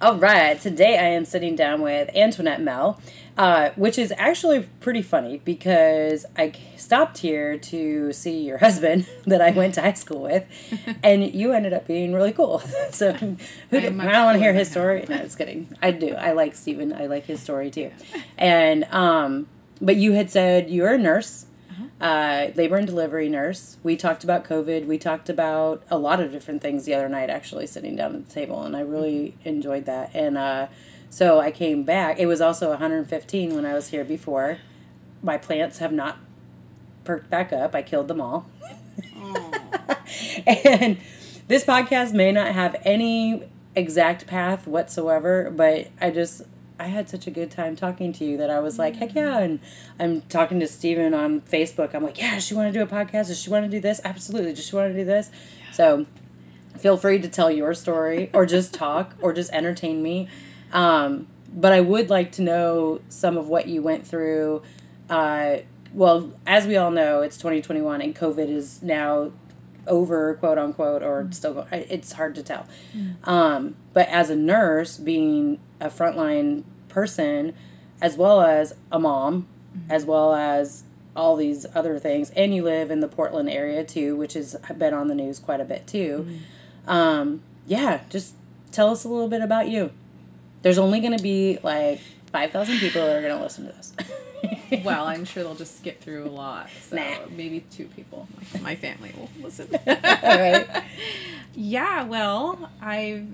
All right, today I am sitting down with Antoinette Mell, which is actually pretty funny because I stopped here to see your husband that I went to high school with, and you ended up being really cool. So, I don't want to hear his story. No, just kidding. I do. I like Stephen. I like his story too. And but you had said you're a nurse. Labor and delivery nurse. We talked about COVID. We talked about a lot of different things the other night, actually, sitting down at the table, and I really enjoyed that. And so I came back. It was also 115 when I was here before. My plants have not perked back up. I killed them all. And this podcast may not have any exact path whatsoever, but I had such a good time talking to you that I was like, heck yeah. And I'm talking to Steven on Facebook. I'm like, yeah, does she want to do a podcast? Does she want to do this? Absolutely. Does she want to do this? Yeah. So feel free to tell your story or just talk or just entertain me. But I would like to know some of what you went through. Well, as we all know, it's 2021 and COVID is now over, quote unquote, or still, it's hard to tell. But as a nurse, being a frontline person, as well as a mom, as well as all these other things, and you live in the Portland area too, which has been on the news quite a bit too. Yeah, just tell us a little bit about you. There's only going to be like 5,000 people that are going to listen to this. Well, I'm sure they'll just skip through a lot. So maybe 2 people. My family will listen. All right. Yeah, well, I've,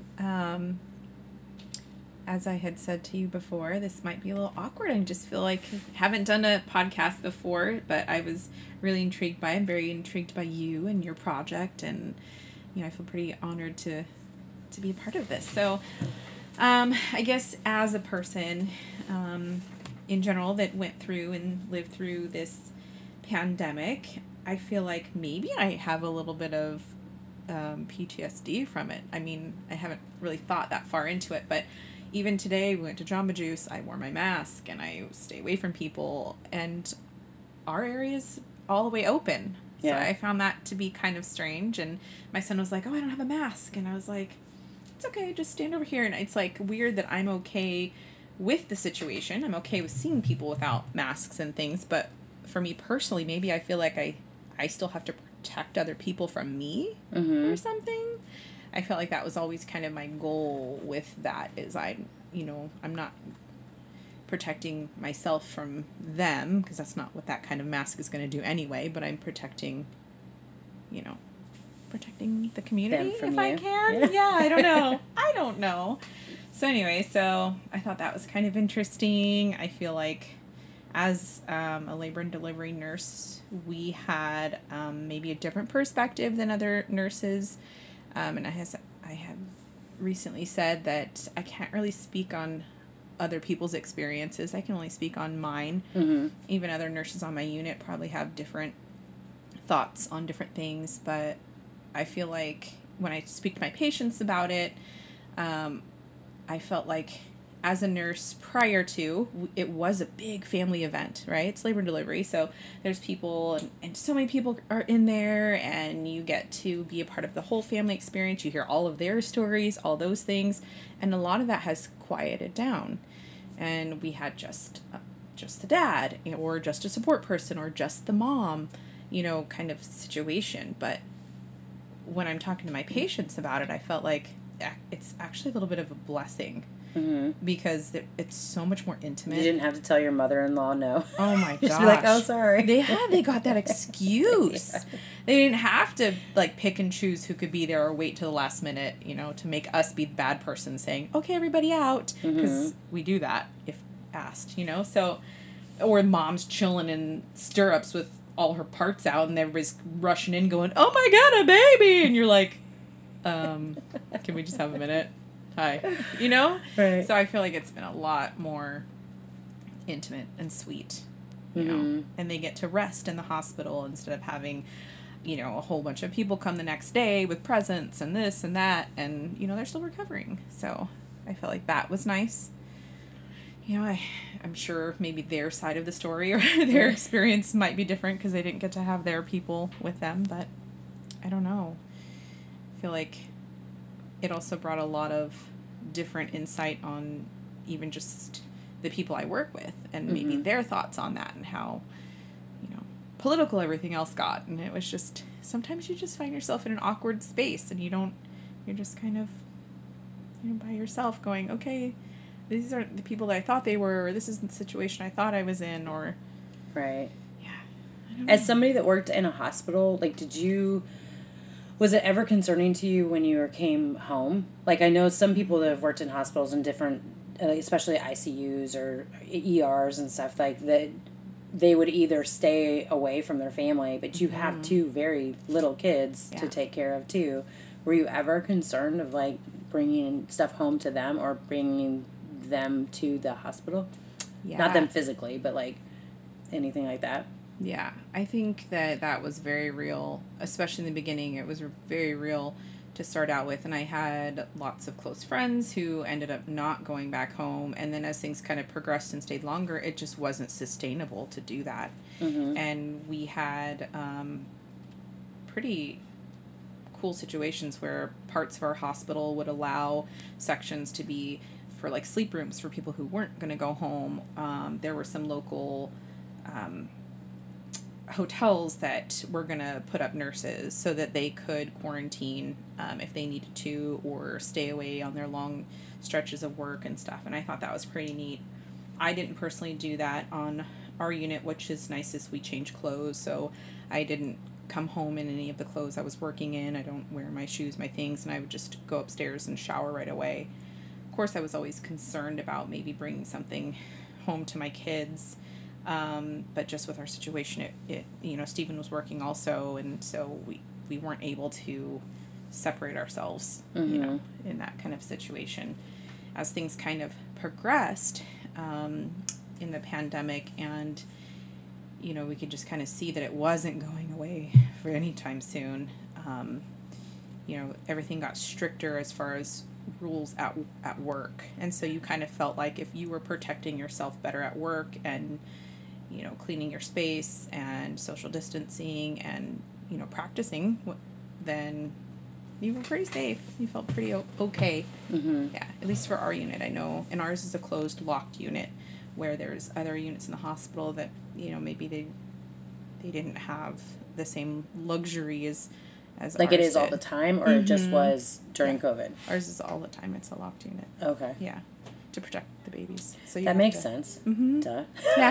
as I had said to you before, this might be a little awkward. I just feel like I haven't done a podcast before, but I was really intrigued by it. I'm very intrigued by you and your project, and, I feel pretty honored to be a part of this. So, I guess as a person, in general that went through and lived through this pandemic, I feel like maybe I have a little bit of PTSD from it. I mean, I haven't really thought that far into it, but even today we went to Jamba Juice, I wore my mask and I stay away from people, and our area's all the way open. Yeah. So I found that to be kind of strange, and my son was like, oh, I don't have a mask, and I was like, it's okay, just stand over here. And it's like weird that I'm okay with the situation. I'm okay with seeing people without masks and things, but for me personally, maybe I feel like I still have to protect other people from me or something. I felt like that was always kind of my goal with that, is I'm not protecting myself from them, because that's not what that kind of mask is going to do anyway, but I'm protecting the community if I can. Yeah, I don't know. So anyway, so I thought that was kind of interesting. I feel like as a labor and delivery nurse, we had maybe a different perspective than other nurses. And I have recently said that I can't really speak on other people's experiences. I can only speak on mine. Even other nurses on my unit probably have different thoughts on different things, but I feel like when I speak to my patients about it, I felt like as a nurse prior to, it was a big family event, right? It's labor and delivery, so there's people, and so many people are in there, and you get to be a part of the whole family experience. You hear all of their stories, all those things, and a lot of that has quieted down. And we had just the dad, or just a support person, or just the mom, kind of situation. But when I'm talking to my patients about it, I felt like it's actually a little bit of a blessing, because it's so much more intimate. You didn't have to tell your mother-in-law no. Oh my gosh. Just be like, oh, sorry. They got that excuse. Yeah. They didn't have to pick and choose who could be there or wait to the last minute, to make us be the bad person saying, okay, everybody out, because we do that if asked, so, or mom's chilling in stirrups with all her parts out, and everybody's rushing in going, oh my God, a baby, and you're like, can we just have a minute? Hi. Right. So I feel like it's been a lot more intimate and sweet, and they get to rest in the hospital instead of having, a whole bunch of people come the next day with presents and this and that, and, they're still recovering. So I felt like that was nice. I'm sure maybe their side of the story or their experience might be different because they didn't get to have their people with them, but I don't know. I feel like it also brought a lot of different insight on even just the people I work with and maybe their thoughts on that and how, political everything else got. And it was just, sometimes you just find yourself in an awkward space and you're just kind of, by yourself going, okay, these aren't the people that I thought they were, or this isn't the situation I thought I was in, or... Right. Yeah. As somebody that worked in a hospital, like, was it ever concerning to you when you came home? Like, I know some people that have worked in hospitals in different, especially ICUs or ERs and stuff like that, they would either stay away from their family, but you have two very little kids to take care of too. Were you ever concerned of, like, bringing stuff home to them or bringing them to the hospital? Yeah. Not them physically, but, like, anything like that? Yeah, I think that was very real, especially in the beginning. It was very real to start out with, and I had lots of close friends who ended up not going back home, and then as things kind of progressed and stayed longer, it just wasn't sustainable to do that. And we had pretty cool situations where parts of our hospital would allow sections to be for, like, sleep rooms for people who weren't going to go home. There were some local hotels that were going to put up nurses so that they could quarantine if they needed to, or stay away on their long stretches of work and stuff. And I thought that was pretty neat. I didn't personally do that on our unit, which is nice, as we change clothes. So I didn't come home in any of the clothes I was working in. I don't wear my shoes, my things, and I would just go upstairs and shower right away. Of course, I was always concerned about maybe bringing something home to my kids. But just with our situation, it Stephen was working also, and so we weren't able to separate ourselves, in that kind of situation. As things kind of progressed in the pandemic, and we could just kind of see that it wasn't going away for any time soon. Everything got stricter as far as rules at work, and so you kind of felt like if you were protecting yourself better at work and cleaning your space and social distancing and, practicing, then you were pretty safe. You felt pretty okay. Yeah, at least for our unit. I know, and ours is a closed, locked unit, where there's other units in the hospital that, maybe they didn't have the same luxury as like ours it is did. all the time, or it just was during COVID? Ours is all the time. It's a locked unit. Okay. Yeah. To protect the babies. So that makes sense. Duh.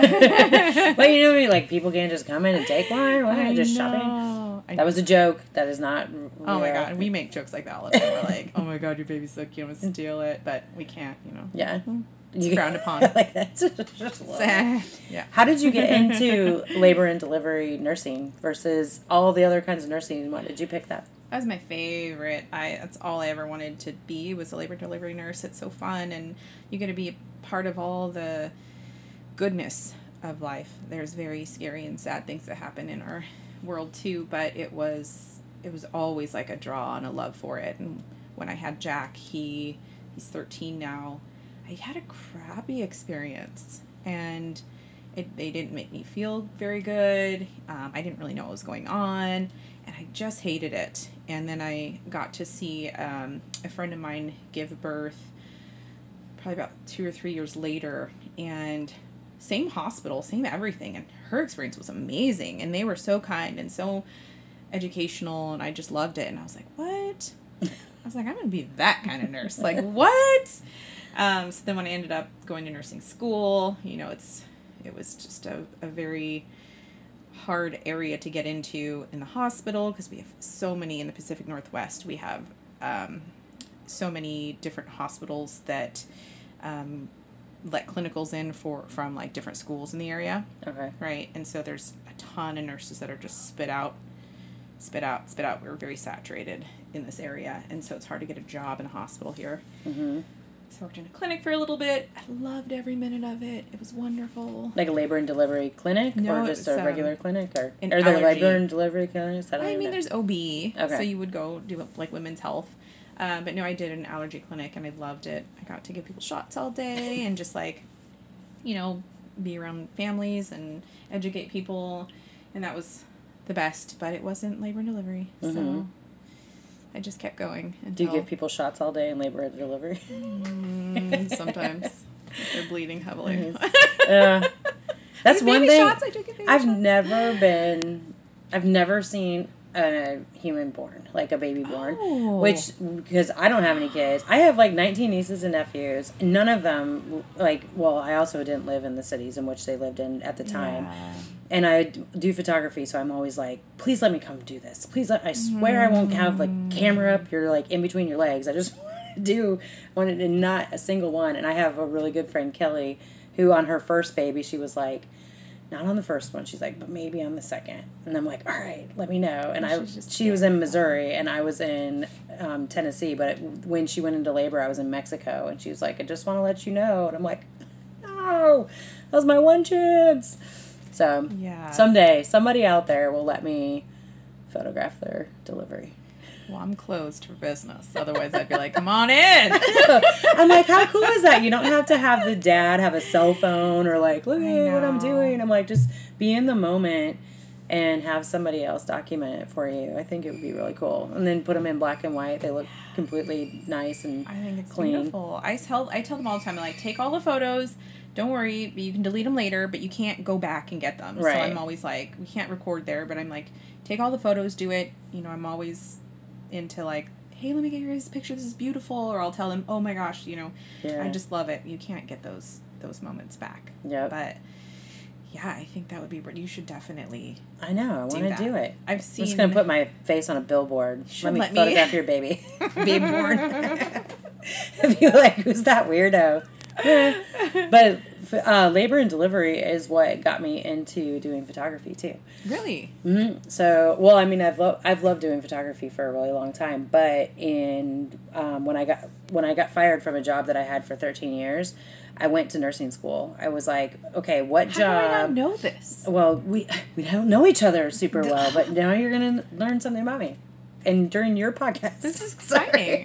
Yeah. But like, people can't just come in and take one? What? Just shopping? That was a joke. That is not real. Oh my God. We make jokes like that all the time. We're like, oh my God, your baby's so cute. I'm going to steal it. But we can't, Yeah. It's frowned upon. Like, that's just yeah. How did you get into labor and delivery nursing versus all the other kinds of nursing? Why did you pick that? That was my favorite. That's all I ever wanted to be, was a labor delivery nurse. It's so fun, and you get to be a part of all the goodness of life. There's very scary and sad things that happen in our world too, but it was always like a draw and a love for it. And when I had Jack, he's 13 now, I had a crappy experience, and they didn't make me feel very good. I didn't really know what was going on, and I just hated it. And then I got to see a friend of mine give birth probably about 2 or 3 years later, and same hospital, same everything, and her experience was amazing, and they were so kind and so educational, and I just loved it. And I was like, what? I was like, I'm gonna be that kind of nurse. Like, what? So then when I ended up going to nursing school, it was just a very hard area to get into in the hospital, because we have so many in the Pacific Northwest. We have so many different hospitals that let clinicals in from like different schools in the area. Okay. Right. And so there's a ton of nurses that are just spit out. We're very saturated in this area, and so it's hard to get a job in a hospital here. So I worked in a clinic for a little bit. I loved every minute of it. It was wonderful. Like a labor and delivery clinic? No, or just a regular clinic? Or are there labor and delivery clinics? There's OB. Okay. So you would go do like women's health. But no, I did an allergy clinic, and I loved it. I got to give people shots all day and just like, be around families and educate people. And that was the best, but it wasn't labor and delivery. So I just kept going. Do you give people shots all day in labor and delivery? Sometimes. If they're bleeding heavily. That's one thing. Shots, I've never seen a human born, like a baby born, which, because I don't have any kids. I have like 19 nieces and nephews. None of them, like, well, I also didn't live in the cities in which they lived in at the time. Yeah. And I do photography, so I'm always like, please let me come do this. I swear I won't have like camera up your like in between your legs. I just wanted to not a single one. And I have a really good friend, Kelly, who on her first baby, she was like, not on the first one. She's like, but maybe on the second. And I'm like, all right, let me know. And she was in Missouri and I was in Tennessee. But when she went into labor, I was in Mexico. And she was like, I just want to let you know. And I'm like, no, that was my one chance. So someday somebody out there will let me photograph their delivery. Well, I'm closed for business. Otherwise, I'd be like, come on in. I'm like, how cool is that? You don't have to have the dad have a cell phone or like, look at what I'm doing. I'm like, just be in the moment and have somebody else document it for you. I think it would be really cool. And then put them in black and white. They look completely nice and clean. I think it's beautiful. I tell them all the time, like, take all the photos. Don't worry, you can delete them later, but you can't go back and get them. Right. So I'm always like, we can't record there, but I'm like, take all the photos, do it. You know, I'm always into like, hey, let me get your picture, this is beautiful, or I'll tell them, oh my gosh, you know, I just love it. You can't get those moments back. Yeah. But yeah, I think that would be, you should definitely I know, I want to do it. I'm just going to put my face on a billboard. Let me photograph your baby. Baby born. If you're like, who's that weirdo? But labor and delivery is what got me into doing photography too. Really? Mm-hmm. So, well, I mean, I've loved doing photography for a really long time. But when I got fired from a job that I had for 13 years, I went to nursing school. I was like, okay, what job? How do I not know this? Well, we don't know each other super well, but now you're gonna learn something about me. And during your podcast, this is exciting.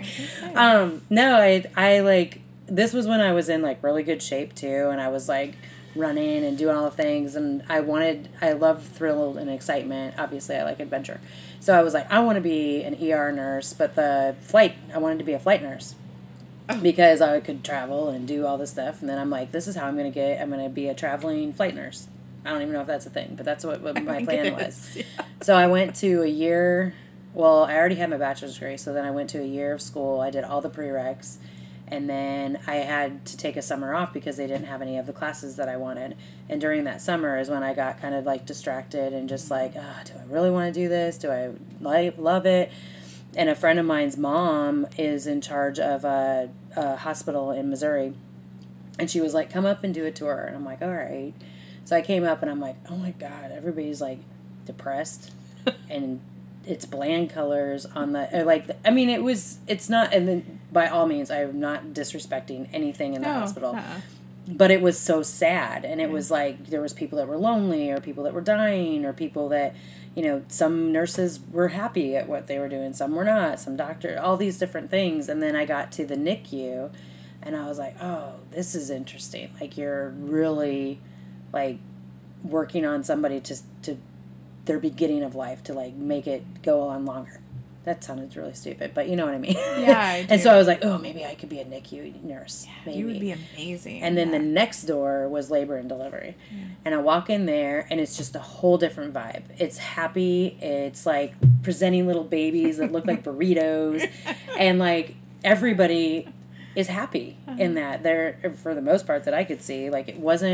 No, I like. This was when I was in, like, really good shape, too, and I was, like, running and doing all the things, and I love thrill and excitement. Obviously, I like adventure. So I was like, I want to be an ER nurse, but I wanted to be a flight nurse because I could travel and do all this stuff, and then I'm like, this is how I'm going to be a traveling flight nurse. I don't even know if that's a thing, but that's what my plan was. Yeah. So I went to a year, well, I already had my bachelor's degree, so then I went to a year of school. I did all the prereqs. And then I had to take a summer off because they didn't have any of the classes that I wanted. And during that summer is when I got kind of like distracted and just like, do I really want to do this? Do I love it? And a friend of mine's mom is in charge of a hospital in Missouri. And she was like, come up and do a tour. And I'm like, all right. So I came up and I'm like, oh my God, everybody's like depressed and it's bland colors on the, like, I mean, it's not, and then by all means, I'm not disrespecting anything in the hospital, but it was so sad. And it was like, there was people that were lonely or people that were dying or people that, you know, some nurses were happy at what they were doing. Some were not, some doctor, all these different things. And then I got to the NICU and I was like, oh, this is interesting. Like, you're really like working on somebody to their beginning of life to like make it go on longer. That sounded really stupid, but you know what I mean. Yeah, I do. And so I was like, oh, maybe I could be a NICU nurse. Yeah, maybe. you would be amazing. And then the next door was labor and delivery. Yeah. And I walk in there and it's just a whole different vibe. It's happy. It's like presenting little babies that look like burritos. And like everybody is happy in that. They're, for the most part that I could see, like it was,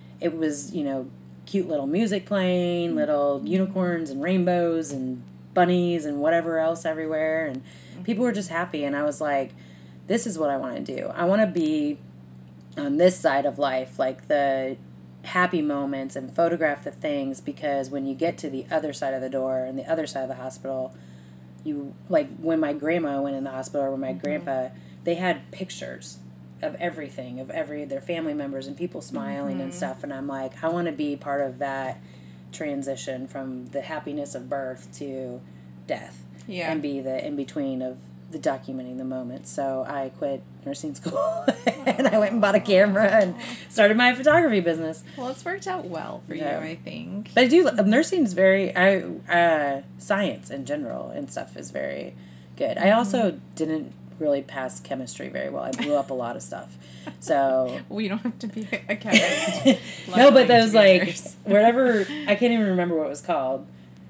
you know, cute little music playing, little unicorns and rainbows and bunnies and whatever else everywhere, and people were just happy. And I was like, this is what I want to do. I want to be on this side of life, like the happy moments, and photograph the things, because when you get to the other side of the door and the other side of the hospital, you, like when my grandma went in the hospital or when my grandpa, they had pictures of everything, of their family members and people smiling and stuff. And I'm like, I want to be part of that transition from the happiness of birth to death. Yeah. And be the in-between of the documenting the moment. So I quit nursing school and I went and bought a camera and started my photography business. Well, it's worked out well for you, I think. But nursing is very, science in general and stuff is very Good. I also didn't really pass chemistry very well. I blew up a lot of stuff. So Well, you don't have to be a chemist. no, but those like whatever, I can't even remember what it was called.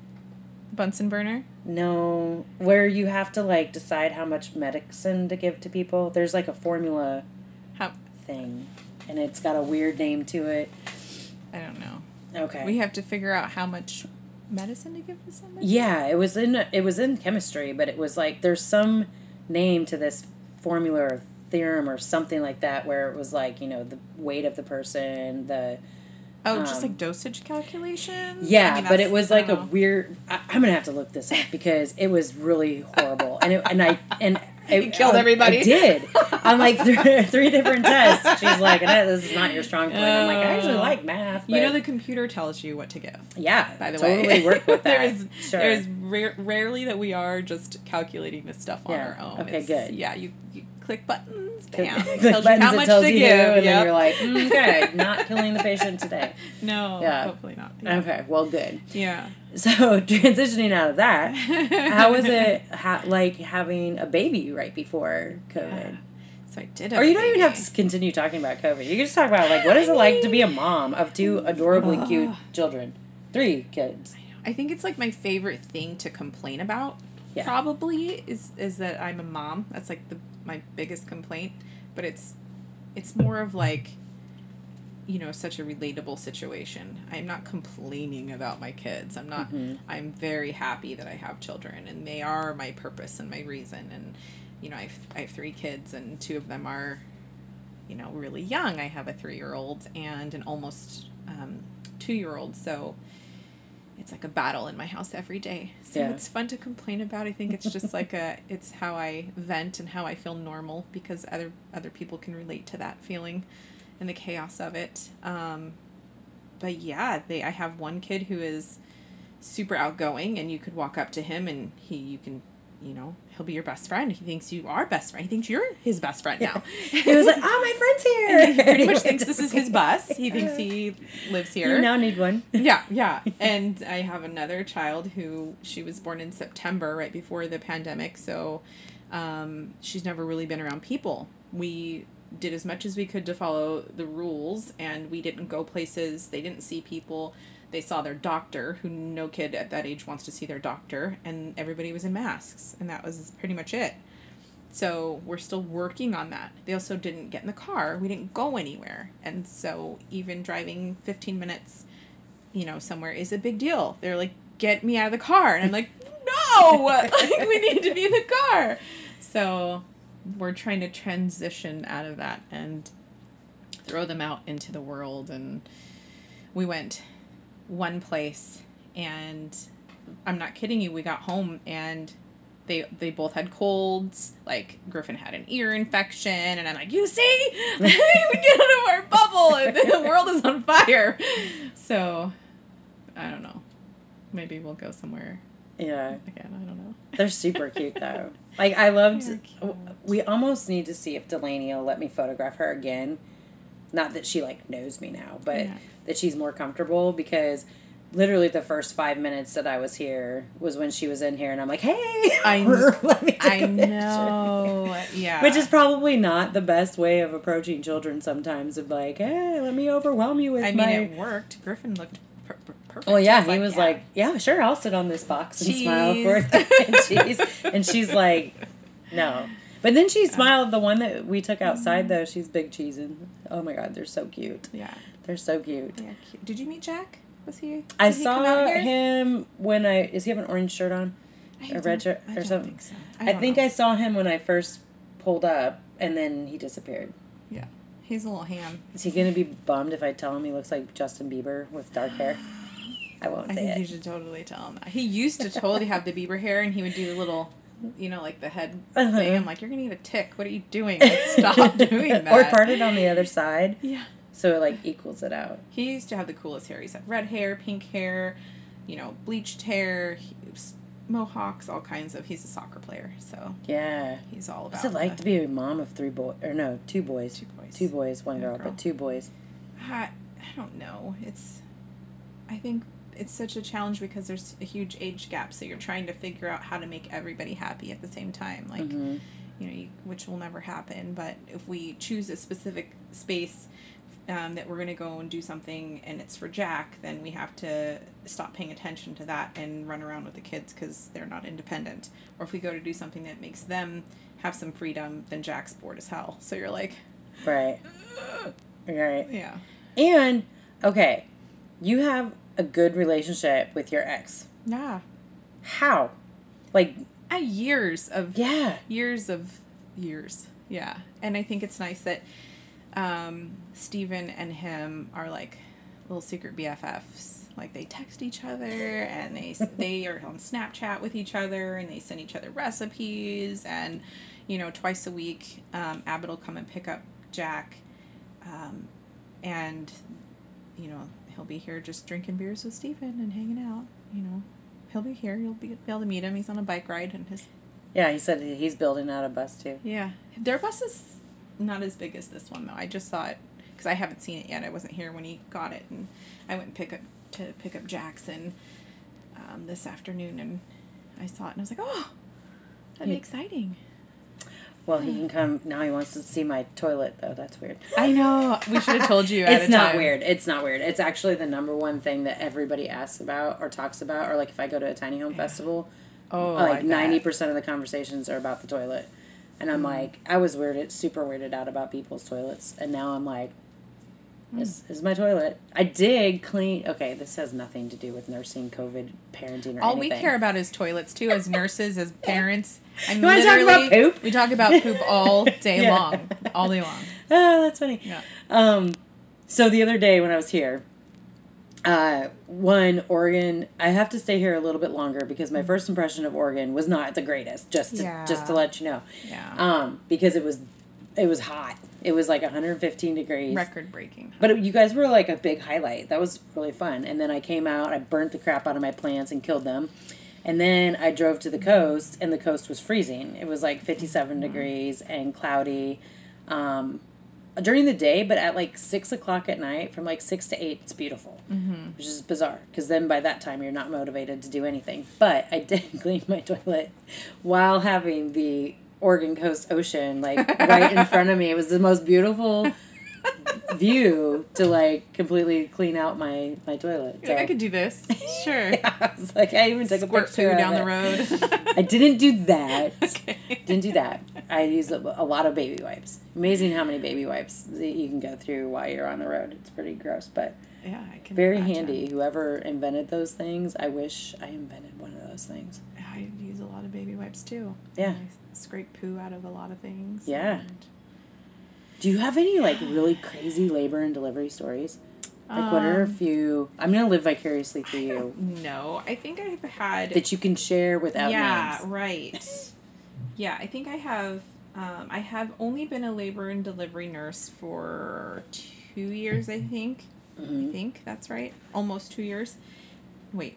Bunsen burner? No, where you have to like decide how much medicine to give to people. There's like a formula thing, and it's got a weird name to it. I don't know. Okay. We have to figure out how much medicine to give to somebody? Yeah, it was in chemistry, but it was like there's some name to this formula or theorem or something like that where it was like, you know, the weight of the person, the just like dosage calculations? Yeah, I mean, but it was like a weird. I'm gonna have to look this up because it was really horrible, and it killed everybody. I did on like three different tests. She's like, "This is not your strong point." I'm like, I actually like math. But you know, the computer tells you what to give. Yeah, by the totally way, work with that. There's rarely that we are just calculating this stuff on our own. Okay, good. Yeah, you click buttons, bam, click tells buttons, you how much tells to you give, and then you're like, okay, not killing the patient today. No, yeah. hopefully not. Yeah. Okay, well, good. Yeah. So transitioning out of that, how was it like having a baby right before COVID? Yeah. So I did. Or you don't even have to continue talking about COVID. You can just talk about like what is it like to be a mom of 2 adorably cute children, 3 kids. I think it's like my favorite thing to complain about. Yeah. Probably is that I'm a mom. That's like my biggest complaint, but it's more of like, you know, such a relatable situation. I'm not complaining about my kids. I'm not. Mm-hmm. I'm very happy that I have children, and they are my purpose and my reason. And you know, I have 3 kids, and 2 of them are, you know, really young. I have a 3-year-old and an almost 2-year-old. So it's like a battle in my house every day. So it's fun to complain about. I think it's just like it's how I vent and how I feel normal, because other people can relate to that feeling and the chaos of it. But yeah, I have one kid who is super outgoing, and you could walk up to him and he'll be your best friend. He thinks you are best friend. He thinks you're his best friend now. He was like, my friend's here. And he pretty much thinks this is his bus. He thinks he lives here. You now need one. Yeah. And I have another child who, she was born in September, right before the pandemic. So she's never really been around people. We did as much as we could to follow the rules, and we didn't go places. They didn't see people. They saw their doctor, who no kid at that age wants to see their doctor, and everybody was in masks, and that was pretty much it. So we're still working on that. They also didn't get in the car. We didn't go anywhere. And so even driving 15 minutes, you know, somewhere is a big deal. They're like, get me out of the car. And I'm like, no, like, we need to be in the car. So we're trying to transition out of that and throw them out into the world. And we went one place, and I'm not kidding you, we got home and they both had colds. Like, Griffin had an ear infection, and I'm like, you see, we get out of our bubble and the world is on fire. So I don't know, maybe we'll go somewhere again. I don't know. They're super cute though. Like, I loved, we almost need to see if Delaney will let me photograph her again. Not that she like knows me now, but that she's more comfortable, because literally the first 5 minutes that I was here was when she was in here, and I'm like, hey, let me take a picture. Know. Yeah. Which is probably not the best way of approaching children sometimes, of like, hey, let me overwhelm you with it worked. Griffin looked perfect. Oh yeah, he was like, yeah, sure, I'll sit on this box and smile for it. And she's like, no. But then she smiled. The one that we took outside, though, she's big cheesing. Oh my God, they're so cute. Yeah, they're so cute. Yeah, cute. Did you meet Jack? Was he? I saw him when Is he have an orange shirt on, a red shirt or something? Think so. I think I saw him when I first pulled up, and then he disappeared. Yeah, he's a little ham. Is he gonna be bummed if I tell him he looks like Justin Bieber with dark hair? I won't say it. I think you should totally tell him that. He used to totally have the Bieber hair, and he would do the little, you know, like the head thing. I'm like, you're going to get a tick. What are you doing? Like, stop doing that. Or part it on the other side. Yeah. So it, like, equals it out. He used to have the coolest hair. He's had red hair, pink hair, you know, bleached hair, mohawks, all kinds of... He's a soccer player, so... Yeah. He's all about... What's it like to be a mom of 3 boys? Or no, 2 boys. 2 boys. 2 boys, 1 girl, but 2 boys. I don't know. I think it's such a challenge because there's a huge age gap, so you're trying to figure out how to make everybody happy at the same time, like which will never happen. But if we choose a specific space that we're going to go and do something and it's for Jack, then we have to stop paying attention to that and run around with the kids because they're not independent. Or if we go to do something that makes them have some freedom, then Jack's bored as hell. So you're like... Right. Right. Yeah. And, okay, you have a good relationship with your ex. Yeah. How? Like... Years. Yeah. Years. Yeah. And I think it's nice that Steven and him are like little secret BFFs. Like they text each other and they are on Snapchat with each other and they send each other recipes and, twice a week, Abbott will come and pick up Jack, and, he'll be here just drinking beers with Steven and hanging out, He'll be here. You'll be able to meet him. He's on a bike ride and his... Yeah, he said he's building out a bus too. Yeah. Their bus is not as big as this one though. I just saw it because I haven't seen it yet. I wasn't here when he got it, and I went to pick up Jackson this afternoon, and I saw it and I was like, oh, that'd be exciting. Well, he can come now. He wants to see my toilet though. That's weird. I know. We should have told you. It's not weird. It's not weird. It's actually the number one thing that everybody asks about or talks about, or like if I go to a tiny home festival, like 90% of the conversations are about the toilet. And I'm like, I was super weirded out about people's toilets. And now I'm like, this is my toilet. I did clean. Okay, this has nothing to do with nursing, COVID, parenting, or all anything. We care about is toilets, too, as nurses, as parents. You want to talk about poop? We talk about poop all day long. All day long. Oh, that's funny. Yeah. So the other day when I was here, Oregon, I have to stay here a little bit longer because my first impression of Oregon was not the greatest, just to let you know. Yeah. Because it was hot. It was like 115 degrees. Record breaking. But you guys were like a big highlight. That was really fun. And then I came out, I burnt the crap out of my plants and killed them. And then I drove to the coast, and the coast was freezing. It was like 57 degrees and cloudy. During the day, but at like 6 o'clock at night, from like 6 to 8, it's beautiful, which is bizarre because then by that time you're not motivated to do anything. But I did clean my toilet while having the Oregon Coast Ocean like right in front of me. It was the most beautiful view to like completely clean out my toilet. So. I could do this. Sure. Yeah, I was like, I even took a picture poo down the road. I didn't do that. Okay. Didn't do that. I used a lot of baby wipes. Amazing how many baby wipes that you can go through while you're on the road. It's pretty gross, but yeah, I can very imagine. handy. Whoever invented those things, I wish I invented one of those things. I use a lot of baby wipes too. Yeah. I scrape poo out of a lot of things. Yeah. Do you have any like really crazy labor and delivery stories? Like what are a few? I'm gonna live vicariously through you. No, I think I've had that you can share without names. Yeah, right. Yeah, I think I have. I have only been a labor and delivery nurse for 2 years. I think. I think that's right. Almost 2 years. Wait.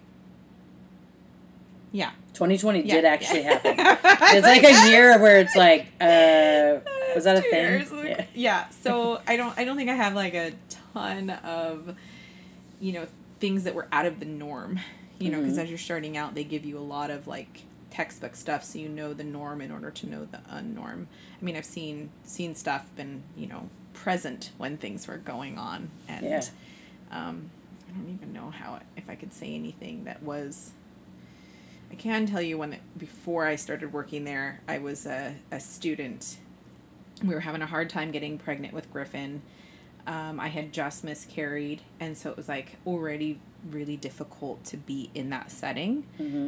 Yeah. 2020 did actually happen. It's like a year where it's like, was that a thing? Yeah. So I don't think I have like a ton of, things that were out of the norm, because as you're starting out, they give you a lot of like textbook stuff. So you know the norm in order to know the unnorm. I mean, I've seen stuff, been, present when things were going on. And, I don't even know if I could say anything that was. I can tell you before I started working there, I was a student. We were having a hard time getting pregnant with Griffin. I had just miscarried, and so it was like already really difficult to be in that setting.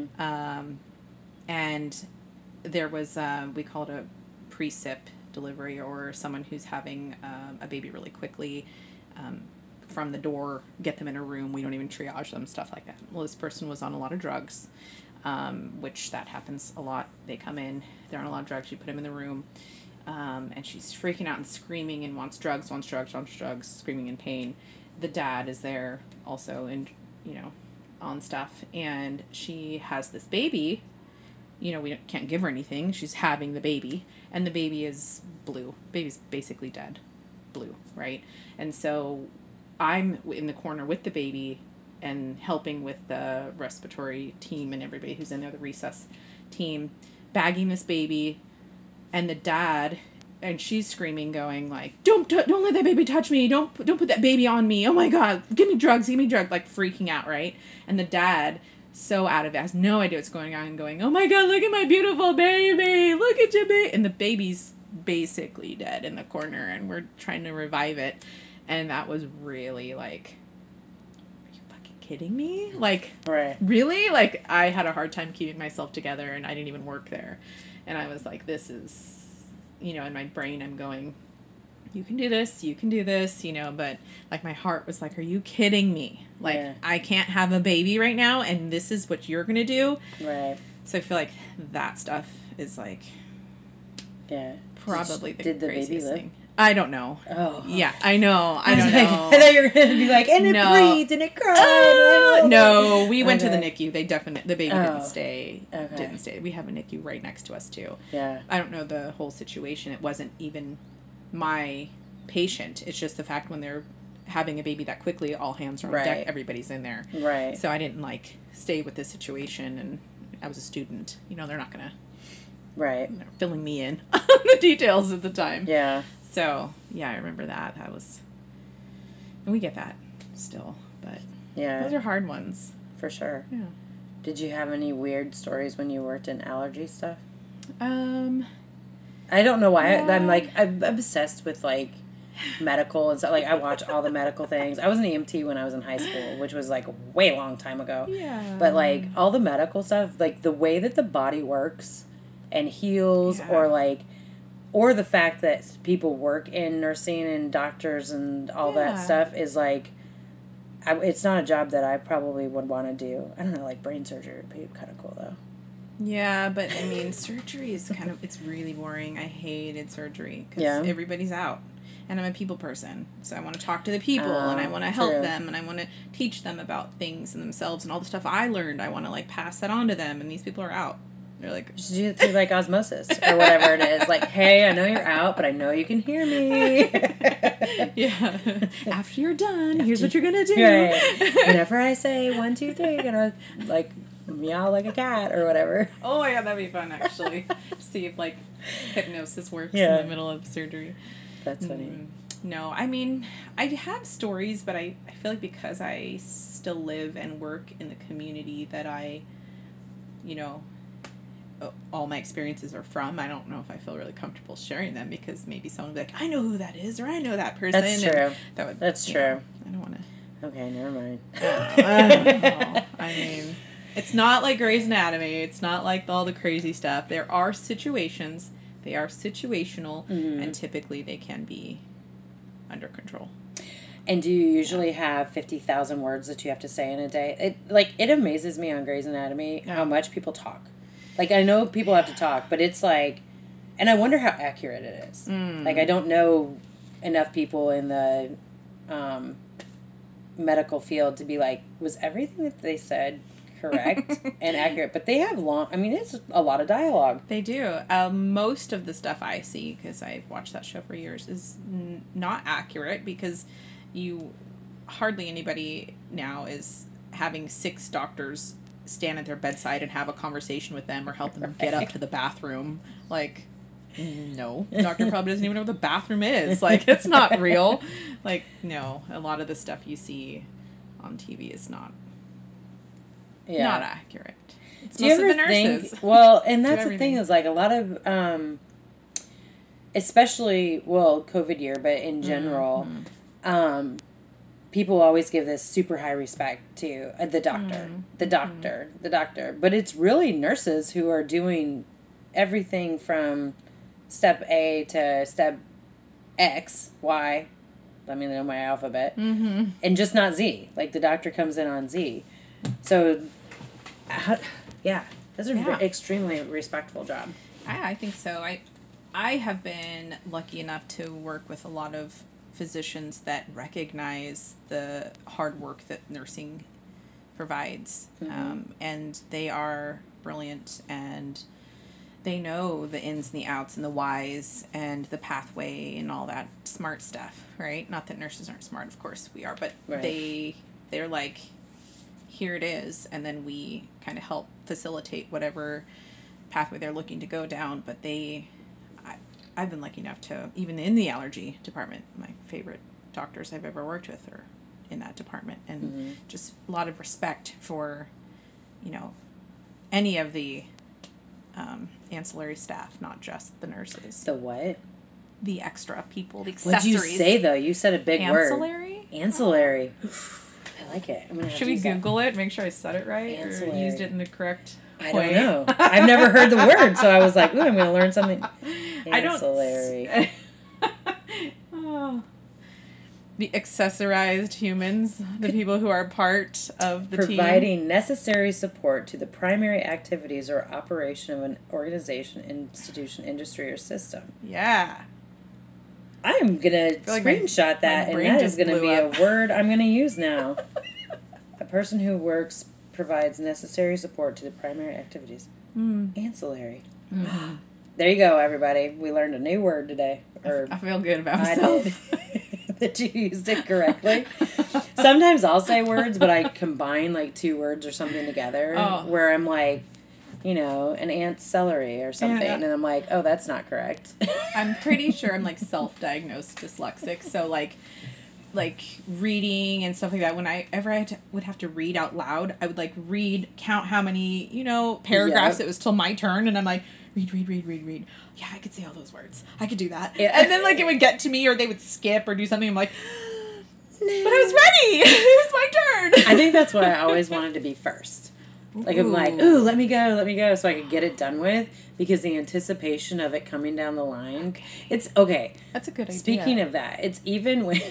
And there was, we call it a pre-SIP delivery, or someone who's having a baby really quickly. From the door, get them in a room. We don't even triage them, stuff like that. Well, this person was on a lot of drugs. Which that happens a lot. They come in, they're on a lot of drugs, you put them in the room, and she's freaking out and screaming and wants drugs, screaming in pain. The dad is there also and, on stuff, and she has this baby. We can't give her anything. She's having the baby, and the baby is blue. Baby's basically dead. Blue, right? And so I'm in the corner with the baby, and helping with the respiratory team and everybody who's in there, the resus team, bagging this baby, and the dad, and she's screaming, going like, don't let that baby touch me, don't put that baby on me, oh my God, give me drugs, like freaking out, right? And the dad, so out of it, has no idea what's going on, and going, oh my God, look at my beautiful baby, look at your baby, and the baby's basically dead in the corner, and we're trying to revive it. And that was really like, are you fucking kidding me? Like, right. Really? Like, I had a hard time keeping myself together, and I didn't even work there. And I was like, this is, in my brain, I'm going, you can do this, but like my heart was like, are you kidding me? Like, yeah. I can't have a baby right now, and this is what you're going to do? Right. So I feel like that stuff is like, yeah, probably the baby craziest live? thing. I don't know. Oh. Yeah, I know. I don't know. I thought you were going to be like, and it breathed and it cried. No, we went to the NICU. The baby didn't stay. Okay. Didn't stay. We have a NICU right next to us too. Yeah. I don't know the whole situation. It wasn't even my patient. It's just the fact when they're having a baby that quickly, all hands are on deck. Everybody's in there. Right. So I didn't stay with this situation, and I was a student. They're not gonna. Right. They're filling me in on the details at the time. Yeah. So, yeah, I remember that. And we get that still, but yeah, those are hard ones. For sure. Yeah. Did you have any weird stories when you worked in allergy stuff? I don't know why. I'm obsessed with, medical and stuff. Like, I watch all the medical things. I was an EMT when I was in high school, which was, way long time ago. Yeah. But, all the medical stuff, the way that the body works and heals, or the fact that people work in nursing and doctors and all that stuff is it's not a job that I probably would want to do. I don't know, brain surgery would be kind of cool though. Yeah, but I mean, surgery is it's really boring. I hated surgery because everybody's out. And I'm a people person. So I want to talk to the people and I want to help them and I want to teach them about things and themselves and all the stuff I learned. I want to pass that on to them, and these people are out. They're like, you should do it through osmosis or whatever it is. Hey, I know you're out, but I know you can hear me. Yeah. After you're done, here's what you're gonna do. Right. Whenever I say 1, 2, 3, you're gonna meow like a cat or whatever. Oh yeah, that'd be fun actually. See if hypnosis works in the middle of surgery. That's funny. No, I mean, I have stories, but I feel like because I still live and work in the community that I, all my experiences are from, I don't know if I feel really comfortable sharing them because maybe someone will be like, I know who that is, or I know that person. That's true. That's true. I don't want to. Okay, never mind. I mean, it's not like Grey's Anatomy. It's not like all the crazy stuff. There are situations. They are situational, and typically they can be under control. And do you usually have 50,000 words that you have to say in a day? It amazes me on Grey's Anatomy how much people talk. I know people have to talk, but it's and I wonder how accurate it is. I don't know enough people in the medical field to be was everything that they said correct and accurate? But they have it's a lot of dialogue. They do. Most of the stuff I see, because I've watched that show for years, is not accurate because hardly anybody now is having 6 doctors stand at their bedside and have a conversation with them or help them get up to the bathroom. No. The doctor probably doesn't even know what the bathroom is. It's not real. No. A lot of the stuff you see on TV is not accurate. It's Do you ever the nurses. think, well, and that's the thing is a lot of, especially, COVID year, but in general, people always give this super high respect to the doctor. But it's really nurses who are doing everything from step A to step X, Y. I mean, I know my alphabet. And just not Z. The doctor comes in on Z. So, that's an extremely respectful job. I think so. I have been lucky enough to work with a lot of physicians that recognize the hard work that nursing provides. And they are brilliant, and they know the ins and the outs and the whys and the pathway and all that smart stuff, right? Not that nurses aren't smart, of course we are, but they're here it is, and then we kind of help facilitate whatever pathway they're looking to go down. But I've been lucky enough to, even in the allergy department, my favorite doctors I've ever worked with are in that department, and just a lot of respect for, any of the ancillary staff, not just the nurses. The what? The extra people, the accessories. What'd you say, though? You said a big word. Ancillary? Ancillary. I like it. I'm gonna have Should to we use that. Google it, make sure I said it right, Ancillary. or used it in the correct I way? don't know. I've never heard the word, so I was like, ooh, I'm going to learn something. Ancillary. Oh. The accessorized humans, the people who are part of the team. Providing necessary support to the primary activities or operation of an organization, institution, industry, or system. Yeah. I am going to screenshot that, and that is going to be a word I'm going to use now. A person who works provides necessary support to the primary activities. Ancillary. Mm-hmm. There you go, everybody. We learned a new word today. Or I feel good about I myself. did. That you used it correctly. Sometimes I'll say words, but I combine like two words or something together where I'm like, an ant celery or something. And I'm like, oh, that's not correct. I'm pretty sure I'm like self-diagnosed dyslexic. So like reading and stuff like that. Whenever I would have to read out loud, I would count how many, paragraphs it was till my turn. And I'm like, read. Yeah, I could say all those words. I could do that. Yeah. And then it would get to me, or they would skip or do something. I'm like, but I was ready. It was my turn. I think that's why I always wanted to be first. Like, I'm like, ooh, let me go, so I could get it done with, because the anticipation of it coming down the line, it's, okay. That's a good idea. Speaking of that, it's even when,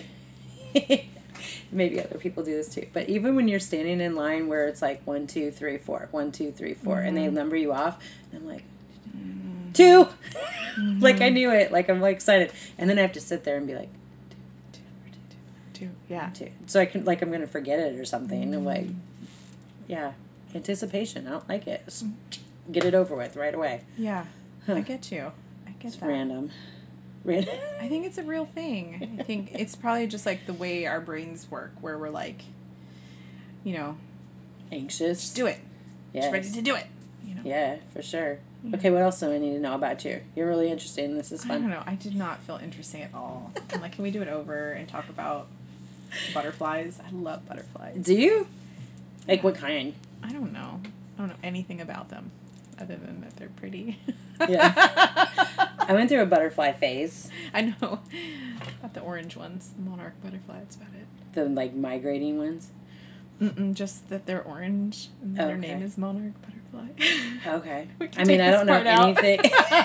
maybe other people do this too, but even when you're standing in line where it's like 1, 2, 3, 4, 1, 2, 3, 4, and they number you off, and I'm like, 2! Like, I knew it. Like, I'm like excited. And then I have to sit there and be like, 2. Yeah. 2. So I can, like, I'm going to forget it or something. I'm like, yeah. Anticipation. I don't like it. Just get it over with right away. Yeah. I get you. I get It's that. random. I think it's a real thing. I think it's probably just like the way our brains work, where we're like, anxious. Just do it. Yes. Just ready to do it. Yeah, for sure. Okay, what else do I need to know about you? You're really interesting. This is fun. I don't know. I did not feel interesting at all. I'm like, can we do it over and talk about butterflies? I love butterflies. Do you? Like, what kind? I don't know. I don't know anything about them other than that they're pretty. Yeah. I went through a butterfly phase. I know. About the orange ones. The monarch butterfly. That's about it. The, like, migrating ones? Just that they're orange and their name is monarch butterfly. Okay. I mean, I don't know anything.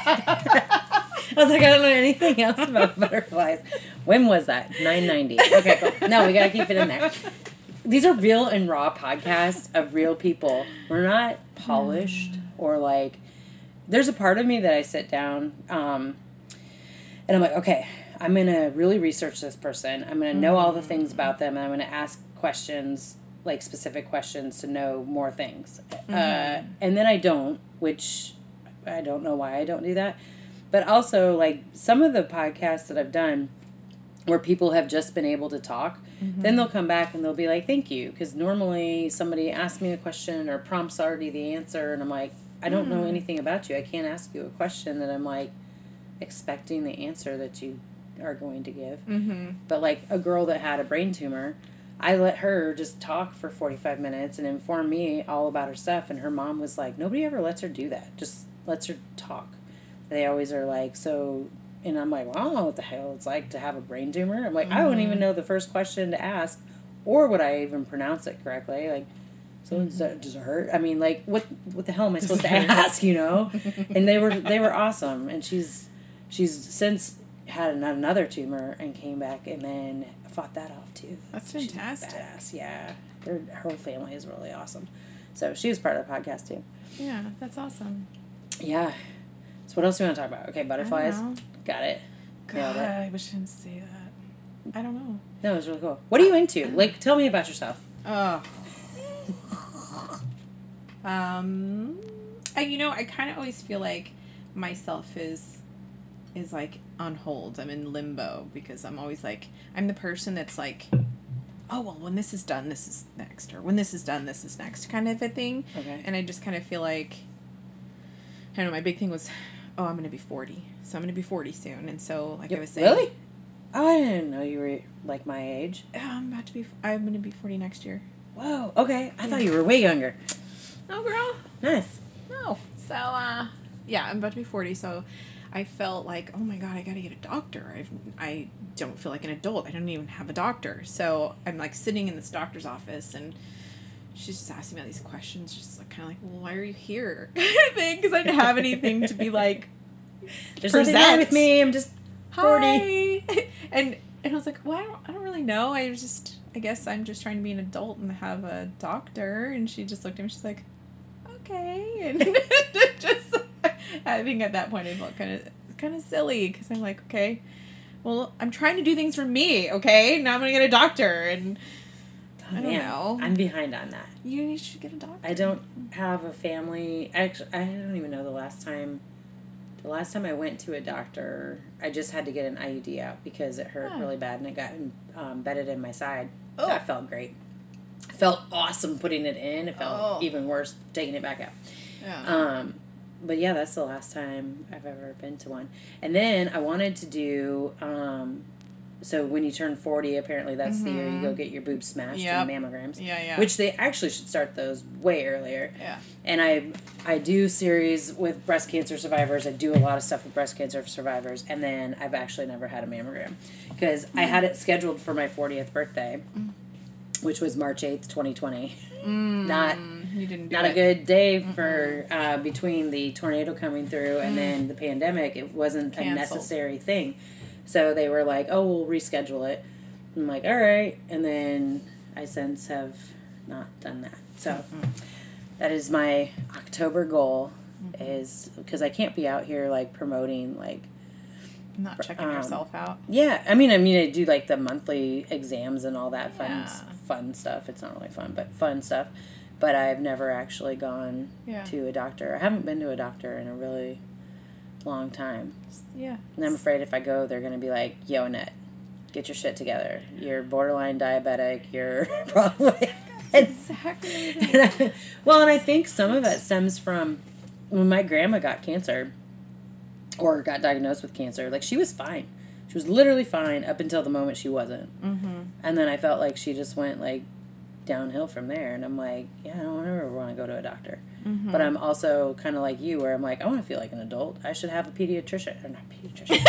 I was like, I don't know anything else about butterflies. When was that? 990. Okay, cool. No, we gotta keep it in there. These are real and raw podcasts of real people. We're not polished or like. There's a part of me that I sit down, and I'm like, okay, I'm gonna really research this person. I'm gonna know all the things about them, and I'm gonna ask questions, like specific questions, to know more things. And then I don't, which I don't know why I don't do that. But also, like, some of the podcasts that I've done where people have just been able to talk, then they'll come back and they'll be like, thank you. Because normally somebody asks me a question or prompts already the answer, and I'm like, I don't know anything about you. I can't ask you a question that I'm, like, expecting the answer that you are going to give. But, like, a girl that had a brain tumor, I let her just talk for 45 minutes and inform me all about her stuff. And her mom was like, nobody ever lets her do that. Just lets her talk. They always are like, so... And I'm like, well, I don't know what the hell it's like to have a brain tumor. I'm like, I wouldn't even know the first question to ask. Or would I even pronounce it correctly? Like, so does it hurt? I mean, like, what the hell am I supposed to ask, And they were awesome. And she's since had another tumor and came back and then fought that off too. That's fantastic. She's badass, yeah. Her whole family is really awesome. So she was part of the podcast too. Yeah, that's awesome. Yeah. So what else do you want to talk about? Okay, butterflies. I don't know. Got it. God, I wish I didn't say that. I don't know. No, it was really cool. What are you into? Like, tell me about yourself. Oh. I kind of always feel like myself is like on hold. I'm in limbo because I'm always like, I'm the person that's like oh, well, when this is done, this is next. Or when this is done, this is next kind of a thing. Okay. And I just kind of feel like, I don't know, my big thing was, oh, I'm going to be 40. So I'm going to be 40 soon. And so, like I was saying. Really? Oh, I didn't know you were, like, my age. I'm going to be 40 next year. Whoa, okay. I thought you were way younger. Oh, girl. Nice. No. So, yeah, I'm about to be 40, so I felt like, oh my God, I gotta get a doctor. I don't feel like an adult. I don't even have a doctor. So I'm like sitting in this doctor's office, and she's just asking me all these questions, just like kind of like, well, why are you here? Kind of thing, because I didn't have anything to be like, there's nothing wrong with me. I'm just 40. Hi. And I was like, well, I don't really know. I guess I'm just trying to be an adult and have a doctor. And she just looked at me. She's like, okay. And just, I think at that point I felt kind of silly, because I'm like, okay, well, I'm trying to do things for me, okay? Now I'm going to get a doctor, and I don't know. I'm behind on that. You should get a doctor. I don't have a family. Actually, I don't even know the last time I went to a doctor, I just had to get an IUD out because it hurt really bad, and it got embedded in my side. Oh. That felt great. It felt awesome putting it in. It felt even worse taking it back out. Yeah. But yeah, that's the last time I've ever been to one. And then I wanted to do, so when you turn 40, apparently that's the year you go get your boobs smashed and mammograms. Yeah. Which they actually should start those way earlier. Yeah. And I do series with breast cancer survivors. I do a lot of stuff with breast cancer survivors. And then I've actually never had a mammogram. Because I had it scheduled for my 40th birthday, which was March 8th, 2020. Not a good day for between the tornado coming through and then the pandemic. It wasn't a necessary thing. So they were like, oh, we'll reschedule it. I'm like, all right. And then I since have not done that. So that is my October goal, is because I can't be out here like promoting like not checking yourself out. Yeah, I mean I do like the monthly exams and all that fun stuff. It's not really fun, but fun stuff. But I've never actually gone to a doctor. I haven't been to a doctor in a really long time. Yeah. And I'm afraid if I go, they're going to be like, yo, Annette, get your shit together. You're borderline diabetic. You're probably... Exactly. Well, and I think some of it stems from when my grandma got cancer or got diagnosed with cancer. Like, she was fine. She was literally fine up until the moment she wasn't. Mm-hmm. And then I felt like she just went, like, downhill from there, and I'm like, I don't ever want to go to a doctor. Mm-hmm. But I'm also kind of like you, where I'm like, I want to feel like an adult. I should have a pediatrician. Or not pediatrician.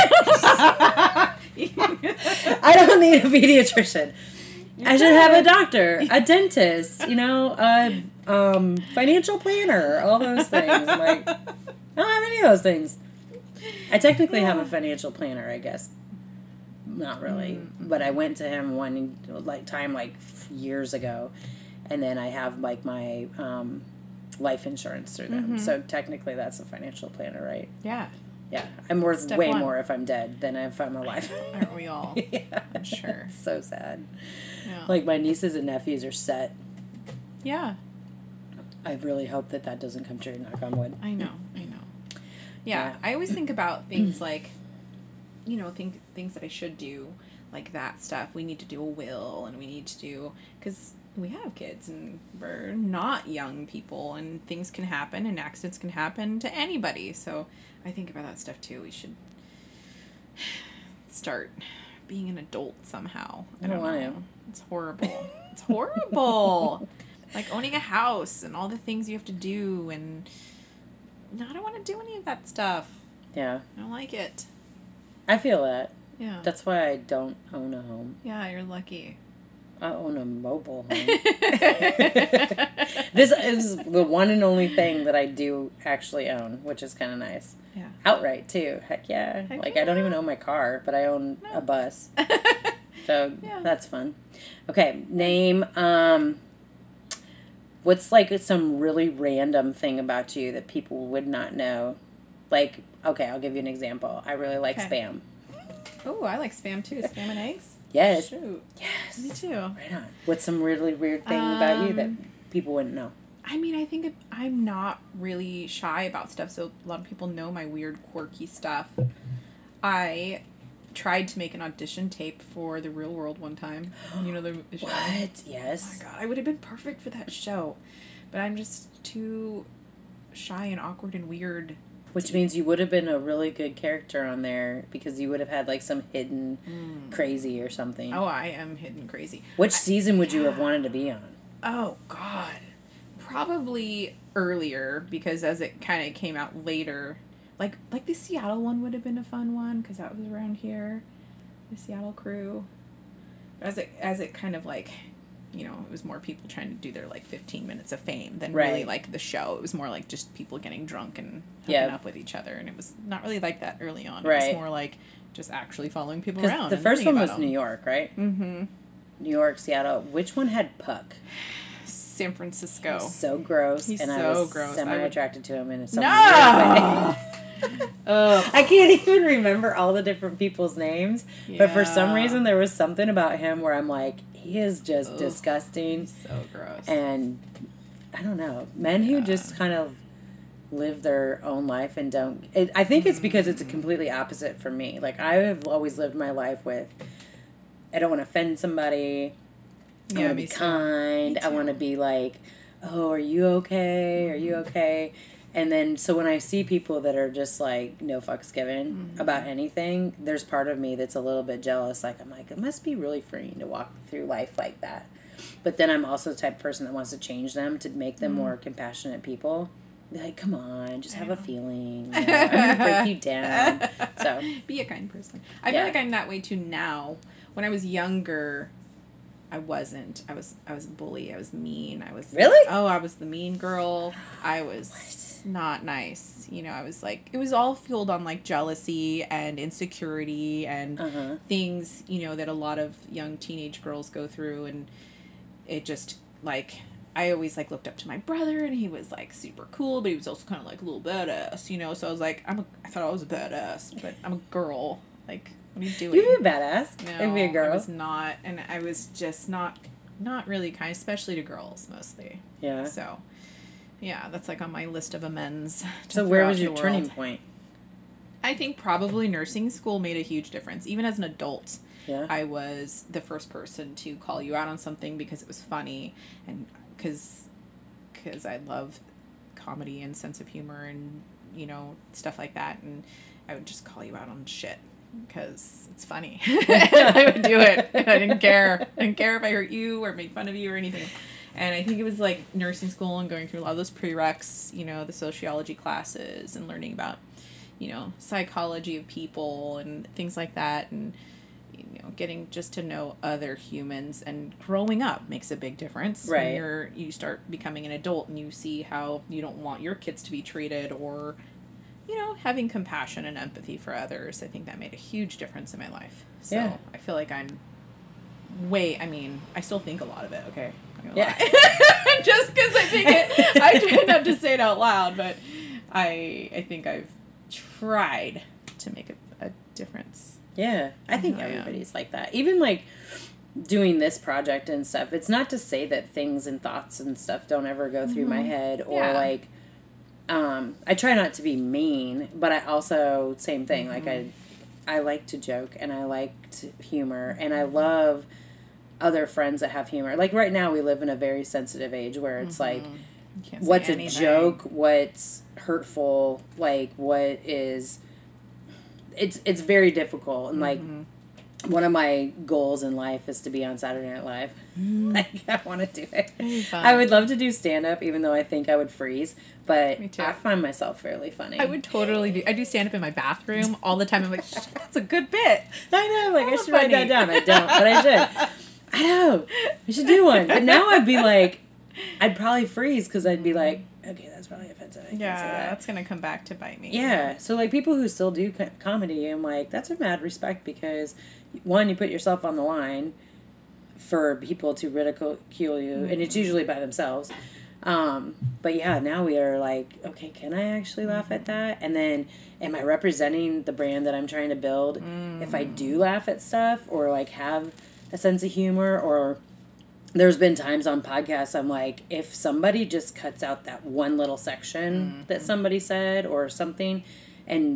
I don't need a pediatrician. I should have a doctor, a dentist, a financial planner, all those things. I'm like, I don't have any of those things. I technically have a financial planner, I guess. Not really, but I went to him one time years ago, and then I have like my life insurance through them. Mm-hmm. So technically, that's a financial planner, right? Yeah. Yeah, I'm worth Step way one. More if I'm dead than if I'm alive. Aren't we all? Yeah. I'm sure. It's so sad. Yeah. Like my nieces and nephews are set. Yeah. I really hope that doesn't come true. Knock on wood. I know. Yeah, I always think about things like, things that I should do, like that stuff. We need to do a will, and we need to do, because we have kids, and we're not young people, and things can happen, and accidents can happen to anybody. So I think about that stuff too. We should start being an adult somehow. I don't want to. It's horrible. It's horrible. Like owning a house and all the things you have to do, and no, I don't want to do any of that stuff. Yeah. I don't like it. I feel that. Yeah. That's why I don't own a home. Yeah, you're lucky. I own a mobile home. This is the one and only thing that I do actually own, which is kind of nice. Yeah. Outright, too. Heck yeah. I don't even own my car, but I own a bus. So, that's fun. Okay, name, what's, some really random thing about you that people would not know? I'll give you an example. I really like Spam. Oh, I like Spam, too. Spam and eggs? Yes. Shoot. Yes. Me too. Right on. What's some really weird thing about you that people wouldn't know? I mean, I think I'm not really shy about stuff, so a lot of people know my weird, quirky stuff. I tried to make an audition tape for The Real World one time. You know the show? What? Yes. Oh my god, I would have been perfect for that show. But I'm just too shy and awkward and weird. Which means you would have been a really good character on there because you would have had like some hidden crazy or something. Oh, I am hidden crazy. Which season would you have wanted to be on? Oh, God. Probably earlier, because as it kind of came out later, like the Seattle one would have been a fun one, because that was around here, the Seattle crew. As it kind of like, you know, it was more people trying to do their like 15 minutes of fame than really like the show. It was more like just people getting drunk and hooking up with each other, and it was not really like that early on. It was more like just actually following people around. The first one was New York, right? Mm-hmm. New York, Seattle. Which one had Puck? San Francisco. He's so gross. He's and so I was gross. semi-attracted to him in some weird way. I can't even remember all the different people's names, but for some reason there was something about him where I'm like, he is just disgusting. So gross. And I don't know, men who just kind of live their own life and don't. I think it's because it's a completely opposite for me. Like, I have always lived my life with, I don't want to offend somebody. I want to be kind. I want to be like, oh, are you okay? Are you okay? And then, so when I see people that are just like, no fucks given about anything, there's part of me that's a little bit jealous. Like, I'm like, it must be really freeing to walk through life like that. But then I'm also the type of person that wants to change them to make them more compassionate people. Be like, come on, just have a feeling. You know, I'm going to break you down. So be a kind person. I feel like I'm that way too now. When I was younger, I wasn't. I was a bully. I was mean. I was really. I was the mean girl. I was not nice. You know, I was like, it was all fueled on like jealousy and insecurity and things, you know, that a lot of young teenage girls go through, and it just like, I always like looked up to my brother, and he was like super cool, but he was also kind of like a little badass, you know. So I was like, I thought I was a badass, but I'm a girl. Like, what are you doing? You'd be a badass. No, I'd be a girl. I was not, and I was just not really kind, especially to girls mostly. Yeah. So, yeah, that's like on my list of amends. So where was your turning point? I think probably nursing school made a huge difference. Even as an adult, I was the first person to call you out on something because it was funny, and because I love comedy and sense of humor and, you know, stuff like that, and I would just call you out on shit because it's funny. I would do it, and I didn't care. I didn't care if I hurt you or made fun of you or anything. And I think it was like nursing school and going through a lot of those prereqs, you know, the sociology classes and learning about, you know, psychology of people and things like that, and, you know, getting just to know other humans, and growing up makes a big difference. Right. When you start becoming an adult and you see how you don't want your kids to be treated, or, you know, having compassion and empathy for others. I think that made a huge difference in my life. So I feel like I still think a lot of it, okay? Just because I think it, I try not to say it out loud, but I think I've tried to make a difference. Yeah, I think everybody's like that. Even like doing this project and stuff, it's not to say that things and thoughts and stuff don't ever go through my head, or like, I try not to be mean, but I also, same thing, like I like to joke, and I like humor, and I love other friends that have humor. Like right now we live in a very sensitive age where it's like, what's a joke, what's hurtful, like what is, it's very difficult. And like one of my goals in life is to be on Saturday Night Live. Like, I want to do it. I would love to do stand-up, even though I think I would freeze, but I find myself fairly funny. I would totally I do stand-up in my bathroom all the time. I'm like, that's a good bit. I know, like, I should write that down. I don't, but I should. I know. I should do one. But now I'd be like, I'd probably freeze, because I'd be like, okay, that's probably offensive. I can't say that. That's going to come back to bite me. Yeah. So, like, people who still do comedy, I'm like, that's a mad respect, because, one, you put yourself on the line for people to ridicule you, and it's usually by themselves. But, yeah, now we are like, okay, can I actually laugh at that? And then, am I representing the brand that I'm trying to build if I do laugh at stuff, or, like, have a sense of humor? Or there's been times on podcasts I'm like, if somebody just cuts out that one little section that somebody said or something and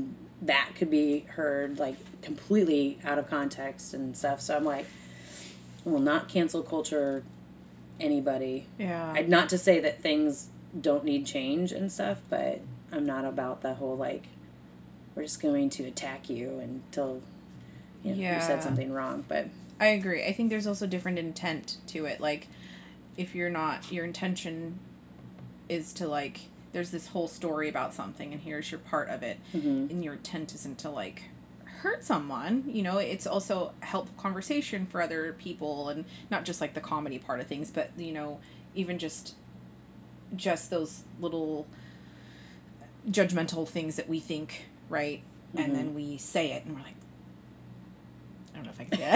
that could be heard like completely out of context and stuff. So I'm like, will not cancel culture anybody. Yeah. Not to say that things don't need change and stuff, but I'm not about the whole like, we're just going to attack you until you said something wrong. But I agree. I think there's also different intent to it. Like, if you're not, your intention is to like, there's this whole story about something and here's your part of it, and your intent isn't to like hurt someone, you know, it's also a helpful conversation for other people, and not just like the comedy part of things, but you know, even just those little judgmental things that we think, right? And then we say it and we're like, I don't know if I can say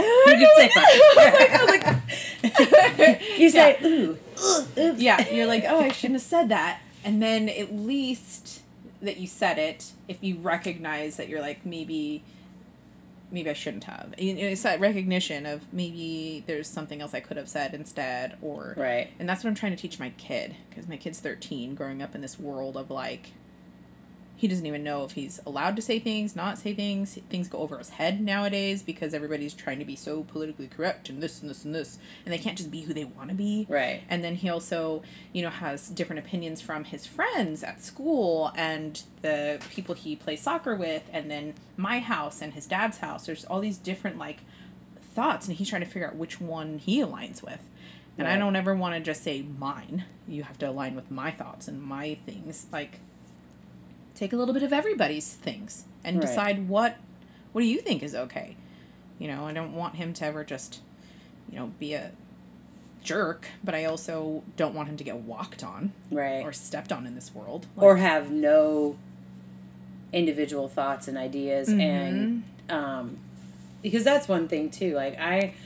that. You can say fuck. You say, ooh, oops. Yeah, you're like, oh, I shouldn't have said that. And then at least that you said it, if you recognize that you're like, maybe I shouldn't have. It's that recognition of maybe there's something else I could have said instead, or... Right. And that's what I'm trying to teach my kid, because my kid's 13, growing up in this world of like, he doesn't even know if he's allowed to say things, not say things. Things go over his head nowadays because everybody's trying to be so politically correct and this and this and this. And they can't just be who they want to be. Right. And then he also, you know, has different opinions from his friends at school and the people he plays soccer with, and then my house and his dad's house. There's all these different, like, thoughts, and he's trying to figure out which one he aligns with. And I don't ever want to just say mine. You have to align with my thoughts and my things. Like, take a little bit of everybody's things and decide what do you think is okay. You know, I don't want him to ever just, you know, be a jerk, but I also don't want him to get walked on or stepped on in this world. Like, or have no individual thoughts and ideas. And because that's one thing too. Like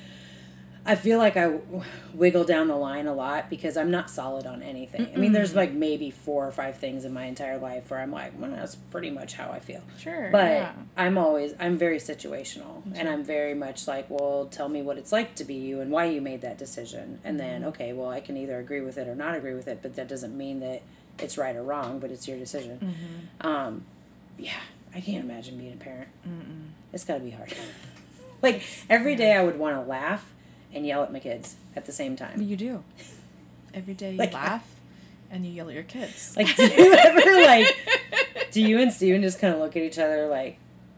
I feel like I wiggle down the line a lot because I'm not solid on anything. I mean, there's like maybe 4 or 5 things in my entire life where I'm like, well, that's pretty much how I feel. Sure. But I'm very situational. And I'm very much like, well, tell me what it's like to be you and why you made that decision. And then, okay, well, I can either agree with it or not agree with it, but that doesn't mean that it's right or wrong, but it's your decision. Yeah, I can't imagine being a parent. It's got to be hard. Like, every day I would want to laugh and yell at my kids at the same time. You do. Every day you like, laugh and you yell at your kids. Like, do you ever, like, do you and Steven just kind of look at each other like,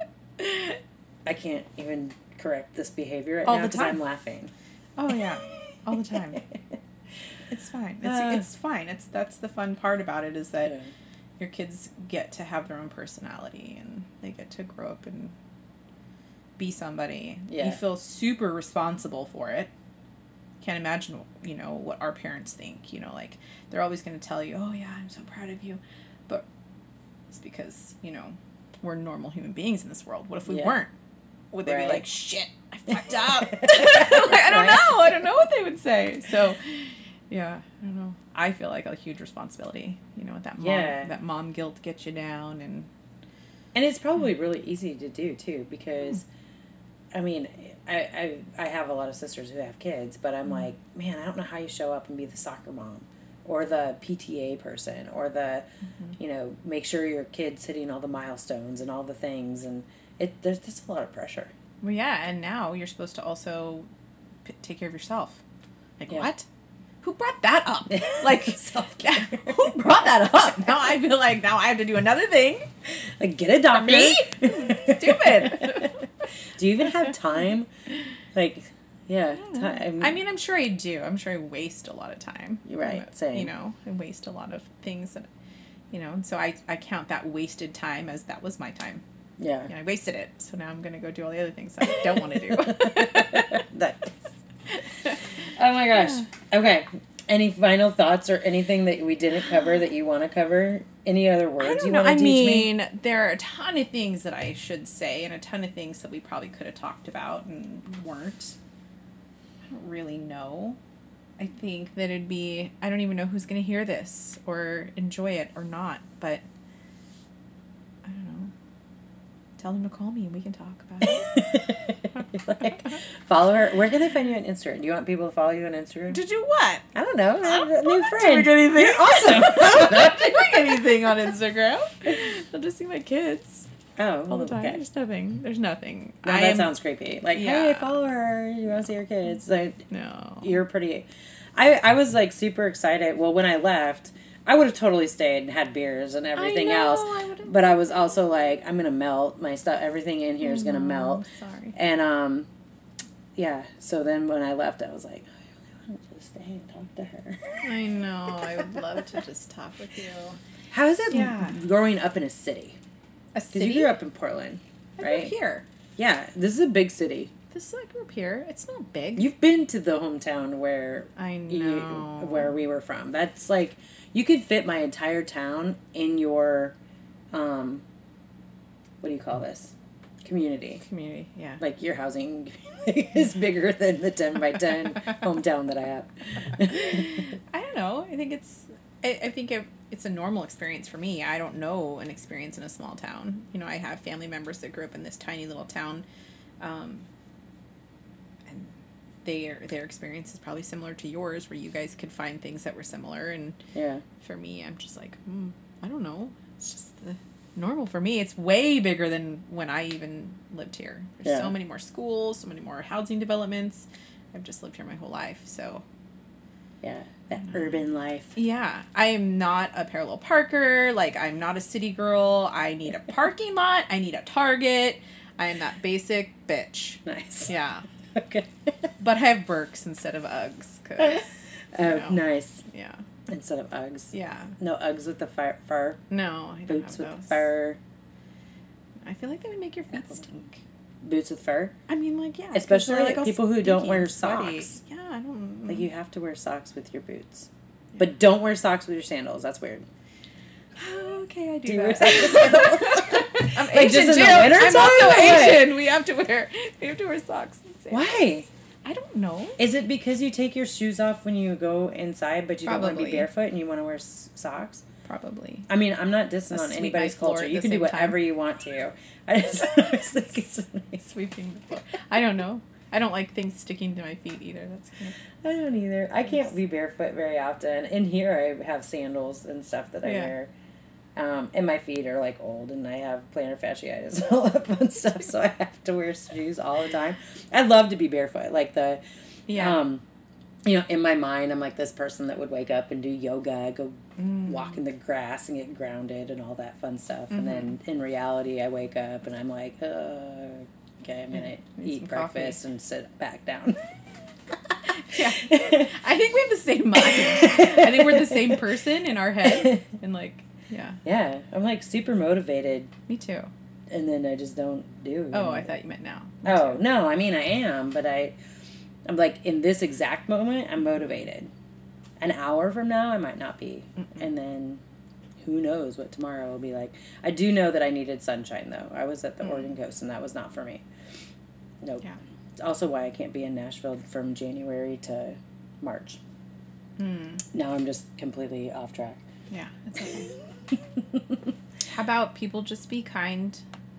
I can't even correct this behavior right now because I'm laughing. Oh, yeah. All the time. It's fine. It's fine. That's the fun part about it, is that your kids get to have their own personality and they get to grow up and be somebody. You feel super responsible for it. Can't imagine, you know, what our parents think. You know, like, they're always going to tell you, oh yeah, I'm so proud of you, but it's because, you know, we're normal human beings in this world. What if we weren't? Would they be like, shit, I fucked up? Like, I don't know what they would say. So yeah, I don't know, I feel like a huge responsibility, you know, that mom guilt gets you down. And it's probably really easy to do too, because I mean, I have a lot of sisters who have kids, but I'm like, man, I don't know how you show up and be the soccer mom or the PTA person or the, you know, make sure your kid's hitting all the milestones and all the things. And there's just a lot of pressure. Well, yeah. And now you're supposed to also take care of yourself. Like, what? Who brought that up? Like, self-care. Who brought that up? Now I feel like now I have to do another thing. Like, get a doctor. Me? Stupid. Do you even have time? Like, time. I mean, I'm sure I do. I'm sure I waste a lot of time. You're right. Same. You know, I waste a lot of things that, you know, and so I count that wasted time as that was my time. Yeah. And I wasted it. So now I'm going to go do all the other things I don't want to do. Oh my gosh. Okay. Any final thoughts or anything that we didn't cover that you want to cover? Any other words you want to teach me? I mean, there are a ton of things that I should say and a ton of things that we probably could have talked about and weren't. I don't really know. I think that it'd be, I don't even know who's going to hear this or enjoy it or not, but I don't know. Tell them to call me and we can talk about it. Like, follow her. Where can they find you on Instagram? Do you want people to follow you on Instagram? To do what? I don't know. A new friend. Doing anything. You're awesome. I'm not doing anything on Instagram. I'll just see my kids. Oh, all the time. okay. There's nothing. There's nothing. No, that sounds creepy. Like, hey, follow her. You want to see your kids? Like, no. You're pretty... I was, like, super excited. Well, when I left, I would have totally stayed and had beers and everything else. But I was also like, I'm going to melt. My stuff, everything in here is going to melt. Sorry. And, yeah. So then when I left, I was like, I really want to just stay and talk to her. I know. I would love to just talk with you. How is it growing up in a city? A city? Because you grew up in Portland, right? I grew up here. Yeah. This is a big city. I grew up here. It's not big. You've been to the hometown where I know where we were from. That's like you could fit my entire town in your what do you call this? Community. Community, yeah. Like your housing is bigger than the 10 by 10 hometown that I have. I don't know. I think it's a normal experience for me. I don't know an experience in a small town. You know, I have family members that grew up in this tiny little town. And their experience is probably similar to yours, where you guys could find things that were similar. And for me, I'm just like, I don't know. It's just the normal for me. It's way bigger than when I even lived here. There's so many more schools, so many more housing developments. I've just lived here my whole life, so. Yeah, that urban life. Yeah, I am not a parallel parker. Like, I'm not a city girl. I need a parking lot. I need a Target. I am that basic bitch. Nice. Yeah. Okay. But I have Birks instead of Uggs. Nice. Yeah. Instead of Uggs. Yeah. No Uggs with the fur. No, I don't Boots have with those. Fur. I feel like they would make your feet stink. Boots with fur? I mean, like, yeah. Especially like all people who don't stinky wear and sweaty. socks. Yeah, I don't. Like, you have to wear socks with your boots. But don't wear socks with your sandals. That's weird. Okay, I do you that. wear socks with sandals? I'm Like, Asian just in too. the winter I'm time, also or what? Asian. We have to wear socks and sandals. Why? I don't know. Is it because you take your shoes off when you go inside, but you don't want to be Probably. barefoot and you want to wear socks? Probably. I mean, I'm not dissing on sweep anybody's my floor culture. at You the can do same whatever time. you want to. I was thinking something. Sweeping the floor. I don't know. I don't like things sticking to my feet either. That's kind of... I don't either. I can't be barefoot very often. In here, I have sandals and stuff that I wear. And my feet are, like, old, and I have plantar fasciitis and all that fun stuff, so I have to wear shoes all the time. I'd love to be barefoot. Like, you know, in my mind, I'm like this person that would wake up and do yoga, go walk in the grass and get grounded and all that fun stuff. And then in reality, I wake up and I'm like, okay, I'm going to eat breakfast and sit back down. Yeah. I think we have the same mind. I think we're the same person in our head. And, like, Yeah, I'm like super motivated. Me too. And then I just don't do. Oh, I thought you meant now. Oh, no, I mean, I am, but I'm like, in this exact moment, I'm motivated. An hour from now, I might not be. And then who knows what tomorrow will be like. I do know that I needed sunshine, though. I was at the Oregon coast, and that was not for me. Nope. Yeah. It's also why I can't be in Nashville from January to March. Now I'm just completely off track. Yeah, that's okay. How about people just be kind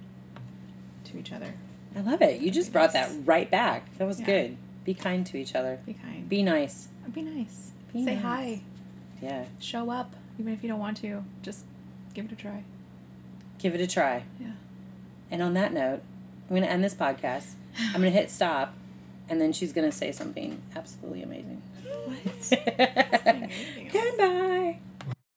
to each other? I love it. You just brought that right back. That was good. Be kind to each other. Be kind. Be nice. Be nice. Be Say nice. hi. Yeah. Show up, even if you don't want to. Just give it a try. Give it a try. Yeah. And on that note, I'm going to end this podcast. I'm going to hit stop, and then she's going to say something absolutely amazing. What? Goodbye.